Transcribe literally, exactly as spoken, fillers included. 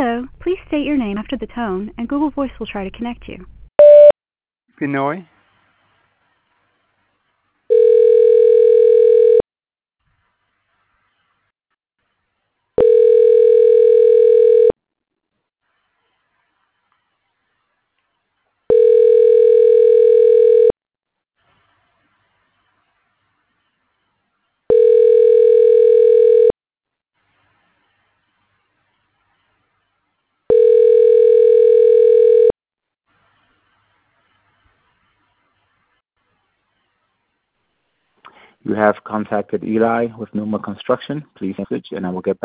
Hello, please state your name after the tone, and Google Voice will try to connect you. Binoy. You have contacted Eli with Numa Construction. Please message and I will get back.